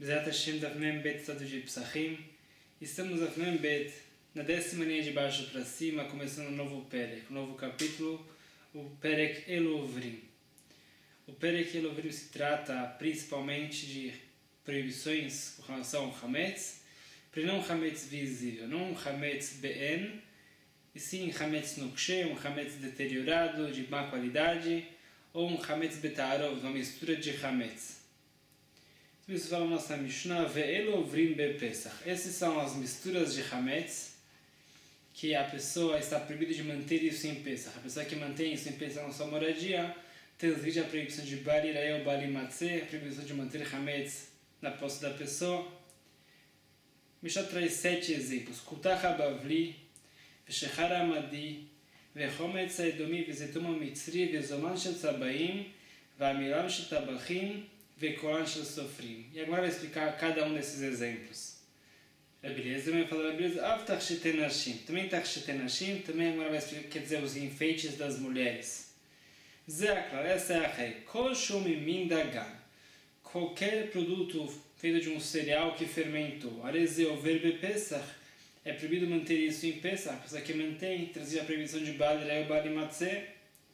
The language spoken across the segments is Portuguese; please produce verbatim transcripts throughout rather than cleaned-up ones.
Bezerra Hashem Daf Mem Bet Estado de Psachim. Estamos na Daf Mem Bet, na décima linha de baixo para cima, começando um novo Perek, um novo capítulo, o Perek Elovrim. O Perek Elovrim se trata principalmente de proibições com relação ao Hametz, para não um Hametz visível, não um Hametz Be'en, e sim Hametz Nokshe, um Hametz deteriorado, de má qualidade, ou um Hametz Betarov, uma mistura de Hametz. Isso fala a nossa Mishnah, Ve'elovrim Be-Pesach. Essas são as misturas de Hametz, que a pessoa está proibida de manter isso em Pesach. A pessoa que mantém isso em Pesach na sua moradia, transgride a proibição de Bali Irael, Bali Matzeh, a proibição de manter Hametz na posse da pessoa. Mishnah traz sete exemplos. Kutach HaBavli, Veshechar HaMadi, Vechometz HaEdomi, Vezetum HaMitzri, Vezoman Shel Tzabaim, Vamilam Shel Tabachim, Vekoan Shel Sofrim. E agora vai explicar cada um desses exemplos. É beleza? Também vai falar beleza. Avtach Shetenashim. Também Tach Shetenashim. Também agora vai explicar o que quer dizer os enfeites das mulheres. Zeaklar, essa é a regra. Kol Shumim Dagan. Qualquer produto feito de um cereal que fermentou. Arezeover Be-Pesach. É proibido manter isso em Pesach. A pessoa que mantém, trazia a proibição de Bali Irael, Bali Matzeh.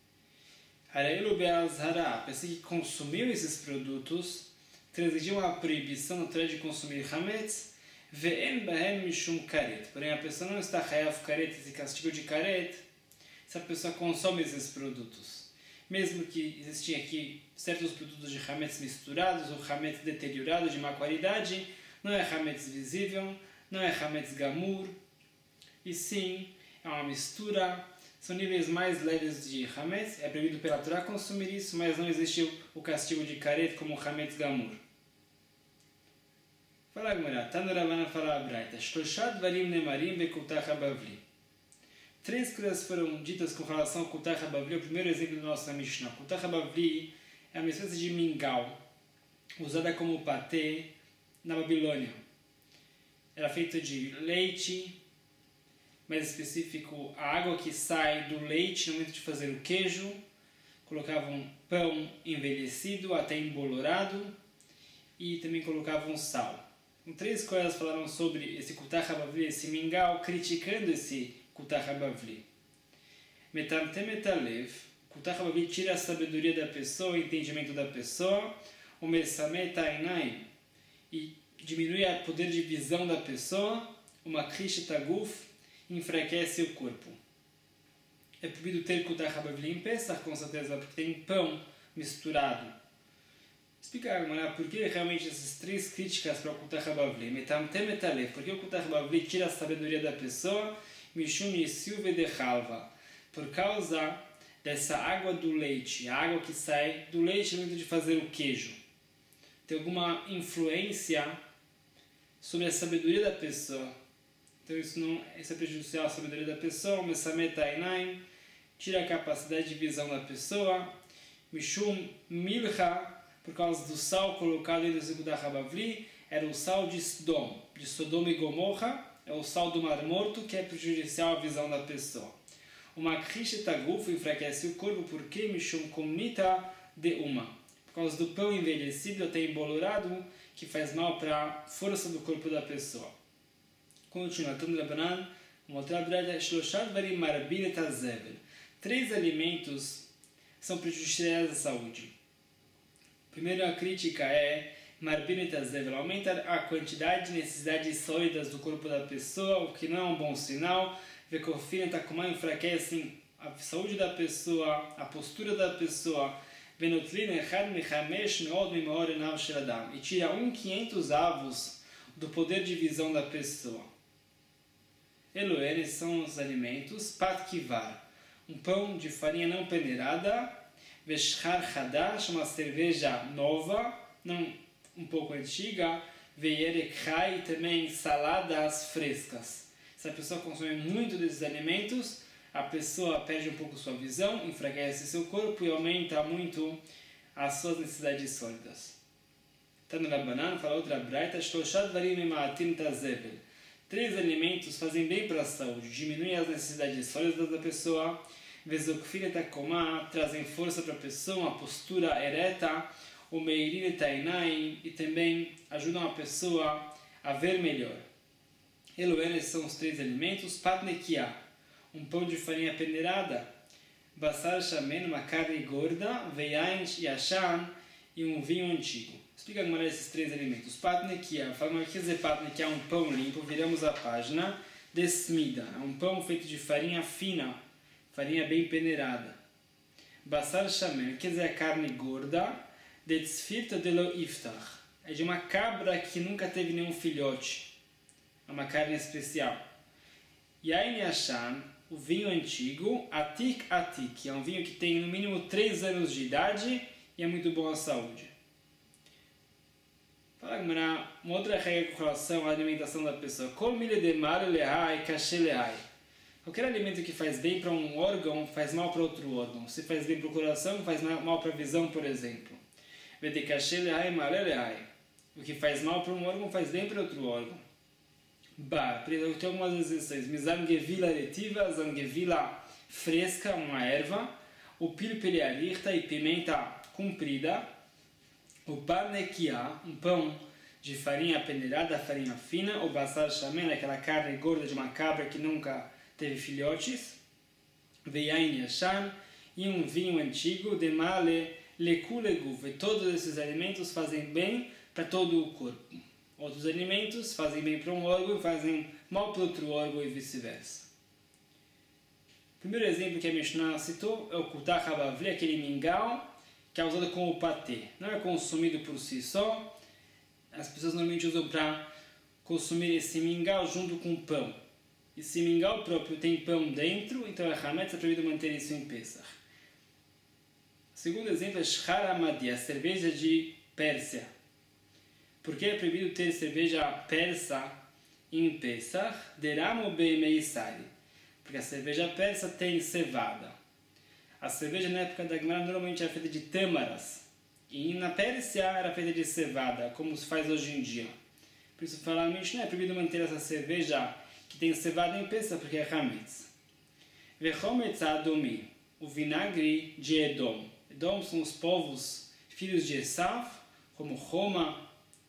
A pessoa que consumiu esses produtos transgrediu a proibição natural de consumir Hametz, ve'en bahem mishum karet. Porém, a pessoa não está chayav karet, esse castigo de karet, se a pessoa consome esses produtos. Mesmo que existiam aqui certos produtos de Hametz misturados, ou Hametz deteriorado, de má qualidade, não é Hametz visível, não é Hametz gamur, e sim, é uma mistura. São níveis mais leves de Hametz, é proibido pela Torá consumir isso, mas não existe o castigo de Karet como Hametz Gamur. Fala Gemara, Tana Ravana fala a Braita, Shloshat Varim Nemarim Bekutach HaBavli. Três coisas foram ditas com relação ao Kutach HaBavli, o primeiro exemplo do nosso Mishnah. Kutach HaBavli é uma espécie de mingau, usada como patê na Babilônia. Era feita de leite, mais específico, a água que sai do leite no momento de fazer o queijo, colocavam pão envelhecido, até embolorado, e também colocavam sal. Então, três coisas falaram sobre esse Kutach HaBavli, esse mingau, criticando esse Kutach HaBavli. Metamtem metalev, Kutach HaBavli tira a sabedoria da pessoa, o entendimento da pessoa, o mesamet ainai, e diminui o poder de visão da pessoa, o makrish taguf, enfraquece o corpo. É proibido ter Kutach HaBavli em Pesach, com certeza, porque tem pão misturado. Explicar por que realmente essas três críticas para o Kutach HaBavli. Metamtem metalev, porque o Kutach HaBavli tira a sabedoria da pessoa, mishum yisiu vedechalva, por causa dessa água do leite, a água que sai do leite no momento de fazer o queijo. Tem alguma influência sobre a sabedoria da pessoa. Então isso, não, isso é prejudicial à sabedoria da pessoa. Mesamet ainaim, tira a capacidade de visão da pessoa. Mishum milcha, por causa do sal colocado em do Kutach HaBavli, era o sal de Sodom, de Sodoma e Gomorra, é o sal do Mar Morto, que é prejudicial à visão da pessoa. O makrish taguf enfraquece o corpo, porque Mishum komnita de uma, por causa do pão envelhecido até embolorado, que faz mal para a força do corpo da pessoa. Continua, Tana Rabanan, uma outra breta, Shloshat Varim Marbin et HaZevel. Três alimentos são prejudiciais à saúde. Primeiro, a crítica é Marbin et HaZevel, aumenta a quantidade e necessidades sólidas do corpo da pessoa, o que não é um bom sinal. Vekofin et HaKomah enfraquecem a saúde da pessoa, a postura da pessoa. Venotlin echad mechamesh meod mimor enav shel adam, e tira um quinhentos avos do poder de visão da pessoa. Eloenes são os alimentos, pat kivar, um pão de farinha não peneirada, veshchar hadash, uma cerveja nova, não um pouco antiga, veierek chai, também saladas frescas. Se a pessoa consome muito desses alimentos, a pessoa perde um pouco sua visão, enfraquece seu corpo e aumenta muito as suas necessidades sólidas. Tana Rabanan fala outra braita, Shloshat Varim Emaatim Tazevel. Três alimentos fazem bem para a saúde, diminuem as necessidades sólidas da pessoa, Vezokfin et HaKomah, trazem força para a pessoa, uma postura ereta, o Meirir Tainaim, e também ajudam a pessoa a ver melhor. Eloenes são os três alimentos. Patnekia, um pão de farinha peneirada. Basar shamen, uma carne gorda. Veyain yashan, e um vinho antigo. Explica como esses três alimentos. Patnekia, fala o que quer dizer patnekia, é um pão limpo. Viramos a página. Desmida, é um pão feito de farinha fina, farinha bem peneirada. Basar shamen, quer dizer a carne gorda. Detzfirta de lo iftach, é de uma cabra que nunca teve nenhum filhote. É uma carne especial. Yain yashan, o vinho antigo. Atik atik, é um vinho que tem no mínimo três anos de idade e é muito bom à saúde. Fala uma outra regra com relação à alimentação da pessoa. Kol milhe de mal lehai kashe lehai. Qualquer alimento que faz bem para um órgão faz mal para outro órgão. Se faz bem para o coração, faz mal para a visão, por exemplo. Vede kashe lehai mal lehai. O que faz mal para um órgão faz bem para outro órgão. Bar, tem algumas exceções. Mizangevila retiva, zangevila fresca, uma erva. O pilpeli arirta e pimenta comprida. O parnekia, um pão de farinha peneirada, farinha fina. O basar shamen, aquela carne gorda de uma cabra que nunca teve filhotes. Veyain yashan, e um vinho antigo. Demale lekuleguv. E todos esses alimentos fazem bem para todo o corpo. Outros alimentos fazem bem para um órgão e fazem mal para outro órgão e vice-versa. O primeiro exemplo que a Mishnah citou é o kutach habavli, aquele mingau que é usado como patê. Não é consumido por si só. As pessoas normalmente usam para consumir esse mingau junto com pão. Esse mingau próprio tem pão dentro, então é hametz, é proibido manter isso em Pesach. O segundo exemplo é shchar hamadi, a cerveja de Pérsia. Por que é proibido ter cerveja persa em Pesach? Deramo beimeisari. Porque a cerveja persa tem cevada. A cerveja na época da Gemara normalmente era feita de tâmaras. E na Pérsia era feita de cevada, como se faz hoje em dia. Por isso, falamos, não é proibido manter essa cerveja que tem cevada em Pesach, porque é hametz. Vechometz adomi, o vinagre de Edom. Edom são os povos filhos de Esav, como Roma.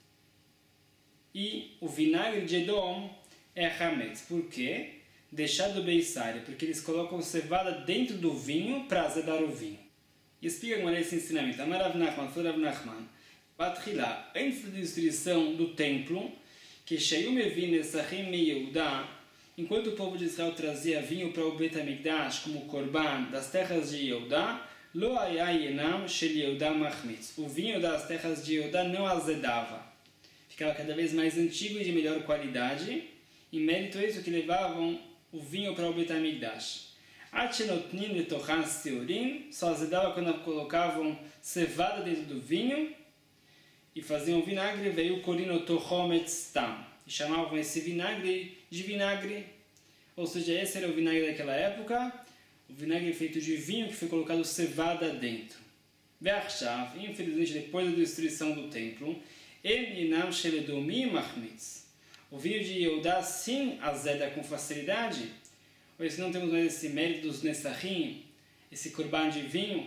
E o vinagre de Edom é hametz. Por quê? Deixado beisária, porque eles colocam cevada dentro do vinho para azedar o vinho. E explica como é esse ensinamento. Amar Rav Nachman, foi Rav Nachman. Batrila, antes da destruição do templo, que Shayum Evin Esachim Me Yehuda, enquanto o povo de Israel trazia vinho para o Bet HaMikdash como korban das terras de Yehuda, Lo Haya Yenam Shel Yehuda Machmitz. O vinho das terras de Yehuda não azedava. Ficava cada vez mais antigo e de melhor qualidade, e mérito é isso que levavam o vinho para o Bet HaMikdash. Achenotnin letochan seorim, só azedava quando colocavam cevada dentro do vinho e faziam vinagre, veio korinotochometz tam, e chamavam esse vinagre de vinagre, ou seja, esse era o vinagre daquela época, o vinagre feito de vinho que foi colocado cevada dentro. Ve'achshav, infelizmente depois da destruição do templo, em inam sheledomi machmitz, o vinho de Yehudá sim azeda com facilidade, pois não temos mais esse mérito dos Nessachim, esse korban de vinho.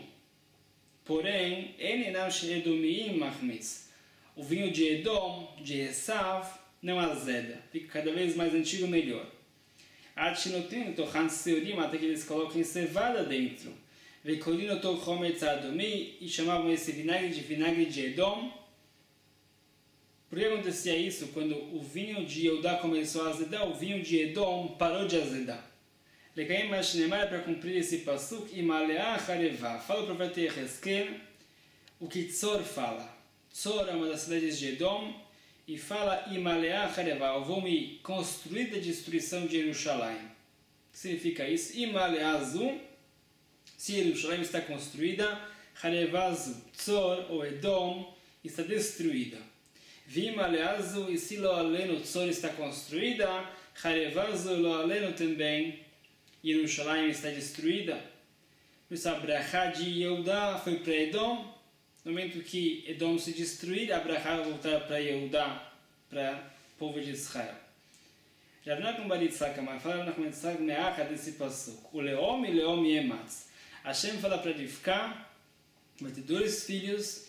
Porém, en inam sheledomi machmitz, o vinho de Edom, de Esav, não azeda, fica cada vez mais antigo melhor. Atchinotin tochan seorim, até que eles colocam cevada dentro. Vekolino tochometz adomi, e chamavam esse vinagre de vinagre de Edom. Por que acontecia isso? Quando o vinho de Yehudá começou a azedar, o vinho de Edom parou de azedar. Legaim Mashnemar, para cumprir esse pasuk, Imaleah Harevá. Fala o profeta Yehezkel, o que Tzor fala. Tzor é uma das cidades de Edom, e fala Imaleah Harevá, eu vou me construir da destruição de Jerusalém. O que significa isso? Imaleah Zu, se Jerusalém está construída, Harevá Zu, Tzor ou Edom está destruída. Vimaleazu, e se Lo Aleno Tzor está construída, Harevazu Lo Aleno também, Jerusalém está destruída. Por isso a brachá de Yehudá foi para Edom. No momento que Edom se destruir, a brachá vai voltar para Yehudá, para o povo de Israel. Rav Nachman bar Yitzhak Amar, fala Rav Nachman bar Yitzhak me'acha desse pasuk. O Leom e Leom Yematz. Hashem fala para Rivka, vai ter dois filhos,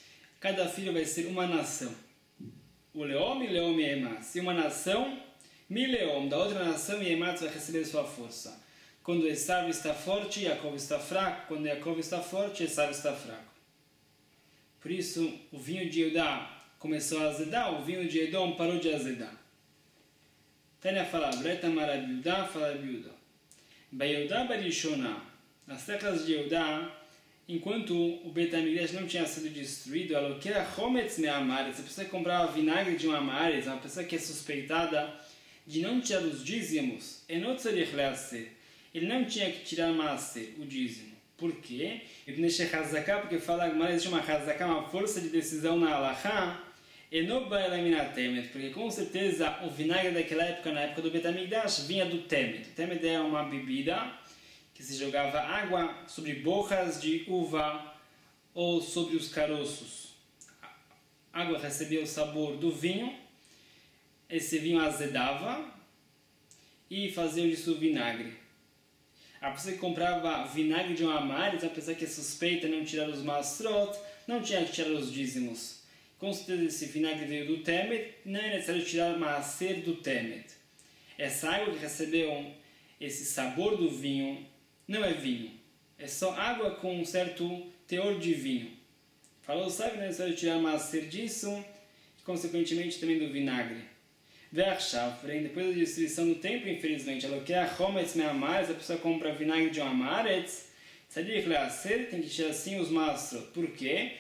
cada filho vai ser uma nação. O leom e leom e ematz. E uma nação, mi leom, da outra nação, e ematz vai receber sua força. Quando Esav está forte, Yaakov está fraco. Quando Yaakov está forte, Esav está fraco. Por isso, o vinho de Eudá começou a azedar, o vinho de Edom parou de azedar. Tânia fala, Breta Marabiudá, fala Biudá. Baiudá Barishona, nas terras de Eudá, enquanto o Bet HaMikdash não tinha sido destruído, ela que era Hometz Me'amaretz, a pessoa que comprava vinagre de uma amaretz, uma pessoa que é suspeitada de não tirar os dízimos, Enotzarich Leaser, ele não tinha que tirar Maaser, o dízimo. Por quê? Porque fala que existe uma Hazaká, uma força de decisão na Halachá, porque com certeza o vinagre daquela época, na época do Bet HaMikdash, vinha do Temet. O Temet era uma bebida que se jogava água sobre borras de uva ou sobre os caroços. A água recebia o sabor do vinho, esse vinho azedava e fazia disso vinagre. A pessoa que comprava vinagre de uma amaretz, a pessoa que é suspeita não tirar os masrot, não tinha que tirar os dízimos. Com certeza esse vinagre veio do Temet, não é necessário tirar maaser do Temet. Essa água que recebeu esse sabor do vinho não é vinho, é só água com um certo teor de vinho. Falou, sabe, não é necessário tirar maaser disso, e consequentemente também do vinagre. Depois da destruição do templo, infelizmente, ela quer a Hometz Me'amaretz, a pessoa compra vinagre de uma amaretz, Tzadik Leaser, tem que tirar assim os masrot. Por quê?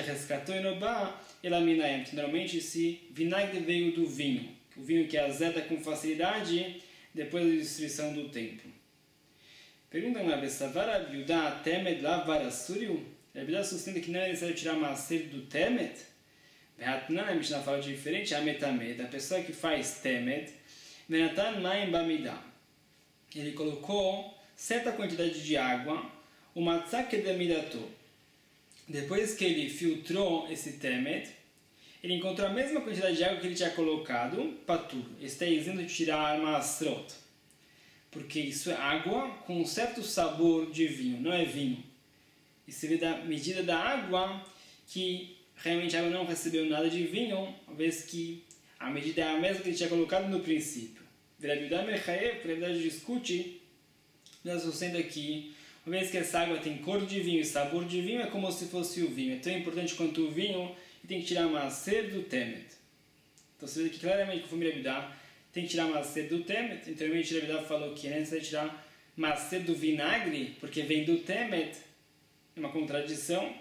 Normalmente esse vinagre veio do vinho, o vinho que azeda com facilidade depois da destruição do templo. Pergunta uma vez, Savara Biudá Temet Lavara Suriu? A Biudá sustenta que não é necessário tirar maaser do Temet? Behatnan, a Mishnah fala diferente, a Metamed, a pessoa que faz Temet, Venatan Maim Bamidá. Ele colocou certa quantidade de água, uma tzak de midato. Depois que ele filtrou esse Temet, ele encontrou a mesma quantidade de água que ele tinha colocado, patur. Está isento de tirar masrot. Porque isso é água com um certo sabor de vinho, não é vinho. Isso vem da medida da água, que realmente a água não recebeu nada de vinho, uma vez que a medida é a mesma que ele tinha colocado no princípio. Verabiudá Mechaev, por verdade, discute, nós sustenta que uma vez que essa água tem cor de vinho e sabor de vinho, é como se fosse o vinho. É tão importante quanto o vinho e tem que tirar maaser do Temet. Então você vê que claramente, conforme Rabidá, tem que tirar maaser do Temet. Então, realmente, Rabidá falou que é necessário tirar maaser do vinagre, porque vem do Temet. É uma contradição.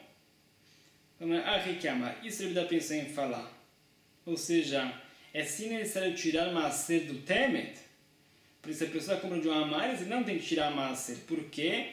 Isso Rabidá pensou em falar. Ou seja, é sim necessário tirar maaser do Temet. Por isso, a pessoa compra de uma amaretz e não tem que tirar maaser. Por quê?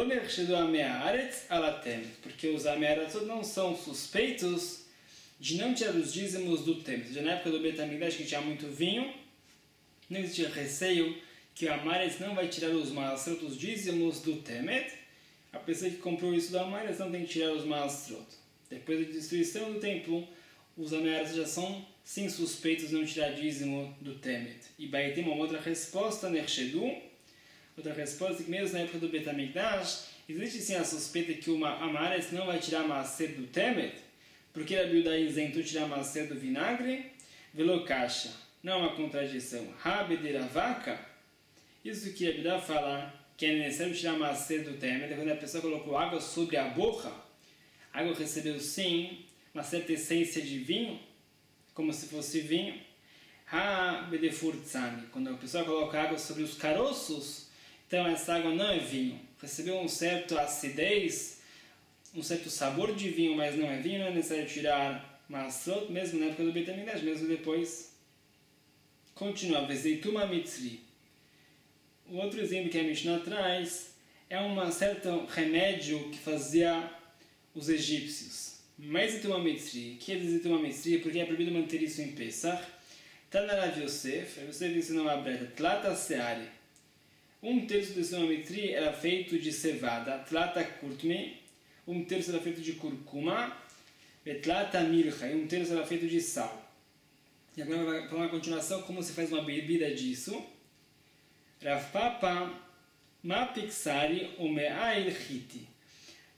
Porque os amearetzot não são suspeitos de não tirar os dízimos do Temet. Já na época do Bet HaMikdash, que tinha muito vinho, não existia receio que o amaretz não vai tirar os maaserot, os dízimos do Temet. A pessoa que comprou isso do amaretz não tem que tirar os maaserot. Depois da destruição do templo, os amearetzot já são sim suspeitos de não tirar dízimo do Temet. E vai ter uma outra resposta, Nershedu. Outra resposta é que mesmo na época do Bet HaMikdash, existe sim a suspeita que o amaretz não vai tirar maaser do Temet, porque a Biudá isentou tirar maaser do vinagre, velokasha, não é uma contradição. Rabi de Ravaka, isso que a Biudá fala que é necessário tirar maaser do Temet, é quando a pessoa colocou água sobre a borra, a água recebeu sim uma certa essência de vinho, como se fosse vinho. Rabi de Furtzani, quando a pessoa coloca água sobre os caroços, então essa água não é vinho. Recebeu um certo acidez, um certo sabor de vinho, mas não é vinho, não é necessário tirar masrot, mesmo na época do Bet HaMikdash, mesmo depois. Continua, Vezeituma Mitzri. O outro exemplo que a Mishnah traz é um certo remédio que fazia os egípcios. Mas Zeituma Mitzri, que é Zeituma Mitzri? Porque é proibido manter isso em Pesach. Tanarav Yosef, Yosef disse numa breta, Tlata Seari. Um terço desse Mitri era feito de cevada, tlata kurtme, um terço era feito de curcuma, tlata milcha, e um terço era feito de sal. E agora vai falar uma continuação como se faz uma bebida disso. Rav Papa ma pixari o me'ail chiti.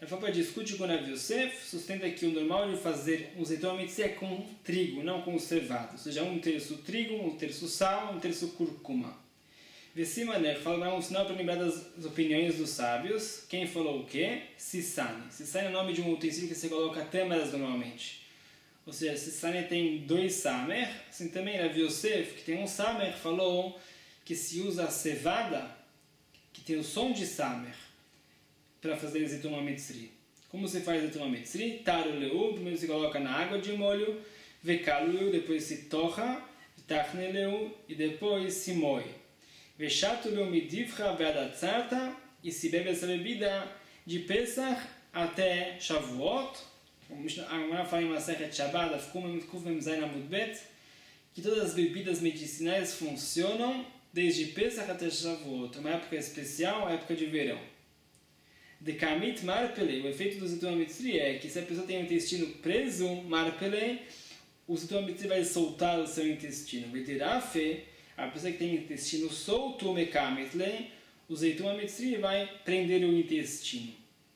A Papa discute com Rav Yosef, sustenta que o normal de fazer um Zeiton Amitzi é com trigo, não com cevada. Ou seja, um terço trigo, um terço sal, um terço cúrcuma. Vesimaner fala um sinal para lembrar das opiniões dos sábios. Quem falou o quê? Sissane. Sissane é o nome de um utensílio que você coloca tâmaras normalmente. Ou seja, Sissane tem dois samer. Assim também Rav Yosef, que tem um samer, falou que se usa a cevada, que tem o som de samer, para fazer Zeiton Amitzi. Como você faz Zeiton Amitzi? Taru leu, primeiro se coloca na água de molho, vekalu leu, depois se torra, tachne leu, e depois se moe. Veshatu leu midivcha veadatzarta, e se bebe essa bebida de Pesach até Shavuot. Agora fala em Masechet Shabbat, Kuf Mem Zayin Amud Bet, que todas as bebidas medicinais funcionam desde Pesach até Shavuot. Uma época especial, uma época de verão. De Kamit Marpele, o efeito do Zeiton Amitzi é que se a pessoa tem o intestino preso, Marpele, o Zeiton Amitzi vai soltar o seu intestino. Vetirafe, a pessoa que tem o intestino solto, Mekametle, o Zeiton Amitzi vai prender o intestino.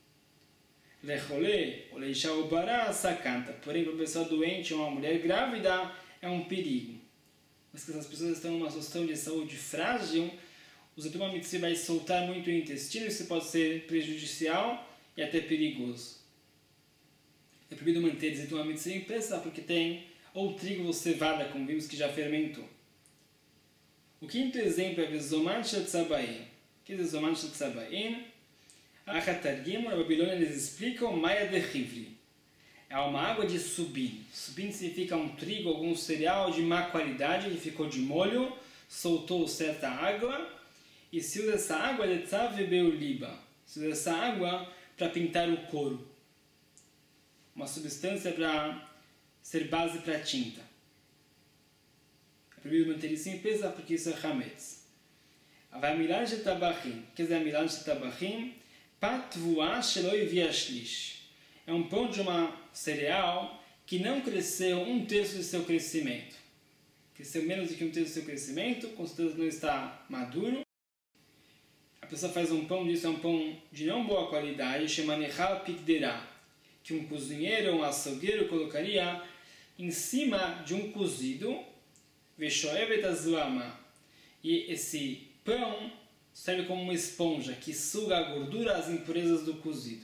Lechole, o Leisha Obara, Sakanta. Porém, para uma pessoa doente ou uma mulher grávida, é um perigo. Mas que essas pessoas estão numa situação de saúde frágil, o Zeiton Amitzi vai soltar muito o intestino, isso pode ser prejudicial e até perigoso. É proibido manter Zeiton Amitzi em Pesach porque tem ou trigo ou cevada, como vimos que já fermentou. O quinto exemplo é Vezoman Shel Tzabain. O que é Vezoman Shel Tzabain? A Hatargim, na Babilônia, eles explicam Maia de Hivri. É uma água de subim. Subim significa um trigo, algum cereal de má qualidade, que ficou de molho, soltou certa água, e se usa essa água de Tzav Beuliba. Se usa essa água para pintar o couro. Uma substância para ser base para tinta. É proibido manter isso em Pesach porque isso é Hametz. Vai Milan de Tabachim. O que é Milan de Tabachim? Patvua Sheloi Viashlish. É um pão de uma cereal que não cresceu um terço do seu crescimento. Cresceu menos do que um terço do seu crescimento, com certeza não está maduro. A pessoa faz um pão disso, é um pão de não boa qualidade, chama Nechal Pikderá, que um cozinheiro ou um açougueiro colocaria em cima de um cozido, Veshoevet Azuama. E esse pão serve como uma esponja que suga a gordura, as impurezas do cozido.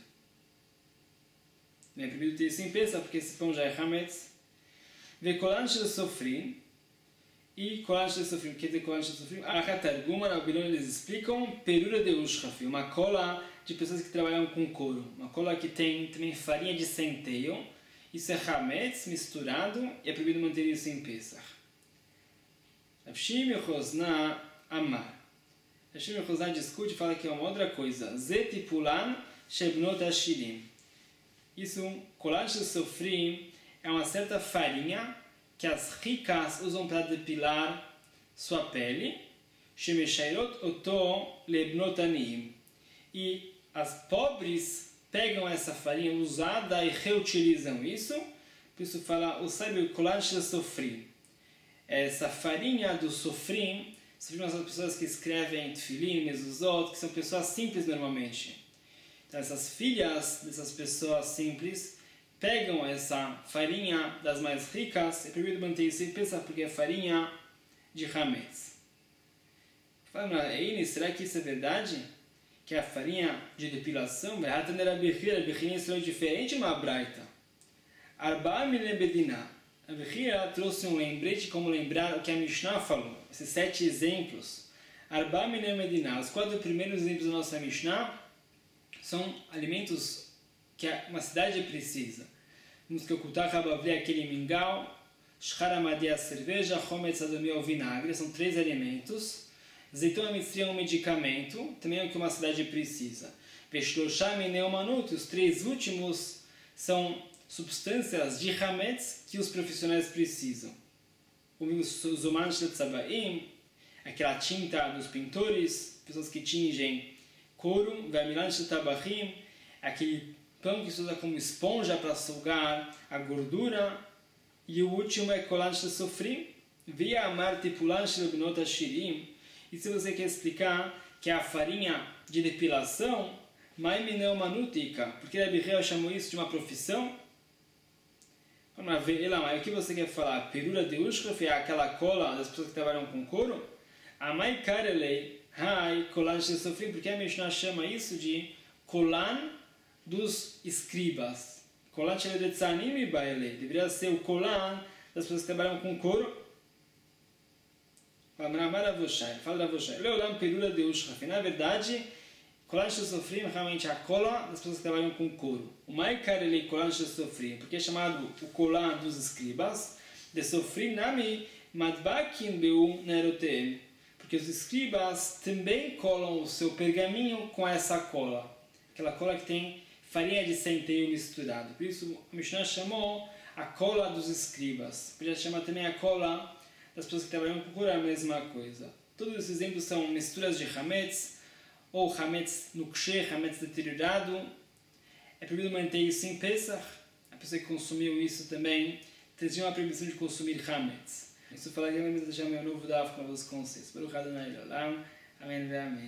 Não é proibido ter isso em Pesach, porque esse pão já é Hametz. Vekolan Shel Sofrim. E Kolan Shel Sofrim. O que é Kolan Shel Sofrim? A Hatarguma, na Babilônia, eles explicam Perura de Ushrafi, uma cola de pessoas que trabalham com couro. Uma cola que tem também farinha de centeio. Isso é Hametz misturado e é proibido manter isso em Pesach. Rav Shimi Chosna Amar. Rav Shimi Chosna discute e fala que é uma outra coisa. Zetipulan Shebnot Ashirim. Isso, Kolan Shel Sofrim, é uma certa farinha que as ricas usam para depilar sua pele. Shemeshairot Oto Lebnot Aniim. E as pobres pegam essa farinha usada e reutilizam isso. Por isso fala, o sábio Kolan Shel Sofrim. Essa farinha do Sofrim, são as pessoas que escrevem Tfilim, Mezuzot, que são pessoas simples normalmente. Então essas filhas dessas pessoas simples pegam essa farinha das mais ricas, é proibido manter isso em Pesach porque é farinha de Hametz. Fala, será que isso é verdade? Que a farinha de depilação, a Bechira é diferente de uma braita. Arba Mine Bedina. A Bechira trouxe um lembrete como lembrar o que a Mishnah falou. Esses sete exemplos. Arba Mine Bedina. Os quatro primeiros exemplos da nossa Mishnah são alimentos que uma cidade precisa. Vimos que o Kutach Habavli é aquele mingau, Shchar Amadi a cerveja, Chometz Adomi é o vinagre, são três alimentos. Zeiton Amitzi é um medicamento, também é o que uma cidade precisa. Veshlosham e Neumanut, os três últimos são substâncias de Hametz que os profissionais precisam. Vimos o Zoman Shel Tzabaim, aquela tinta dos pintores, pessoas que tingem couro, Vamilan Shel Tabachim, aquele pão que se usa como esponja para sugar a gordura, e o último é Kolan Shel Sofrim, Via Amar Tipulan Shel Bnot Ashirim. E se você quer explicar que a farinha de depilação, Maimineu manutika. Porque Rabi Hia chamou isso de uma profissão? Vamos ver, Elamai, o que você quer falar? Perura de Ushkaf é aquela cola das pessoas que trabalham com couro? Amai karelei, hai, colan de sofrim, porque a Mishnah chama isso de colan dos escribas. Colan de tzanim e baile. Deveria ser o colan das pessoas que trabalham com couro. Fala Ravoshai. Leolam perura de Ushkaf. Na verdade, colan de sofrim é realmente a cola das pessoas que trabalham com couro. O mai karelei colan de sofrim, porque é chamado o colan dos escribas. De sofrim nami madbakim beu nerotem. Porque os escribas também colam o seu pergaminho com essa cola. Aquela cola que tem farinha de centeio misturado. Por isso, a Mishnah chamou a cola dos escribas. Podia chamar também a cola das pessoas que trabalham com couro, é a mesma coisa. Todos esses exemplos são misturas de hametz, ou hametz nukshe, hametz deteriorado. É proibido manter isso em Pesach. A pessoa que consumiu isso também tinha uma proibição de consumir hametz. Isso fala que é o novo Daf com novos conceitos. Baruch Adonai Olam. Amém. Amém.